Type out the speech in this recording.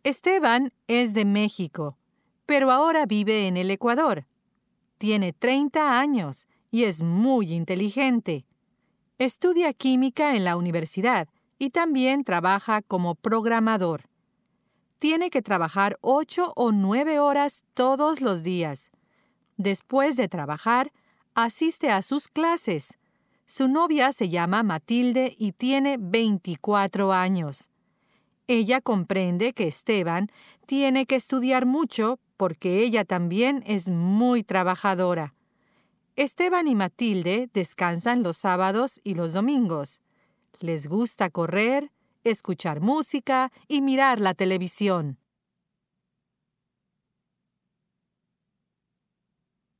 Esteban es de México, pero ahora vive en el Ecuador. Tiene 30 años y es muy inteligente. Estudia química en la universidad y también trabaja como programador. Tiene que trabajar 8 o 9 horas todos los días. Después de trabajar, asiste a sus clases. Su novia se llama Matilde y tiene 24 años. Ella comprende que Esteban tiene que estudiar mucho porque ella también es muy trabajadora. Esteban y Matilde descansan los sábados y los domingos. Les gusta correr, escuchar música y mirar la televisión.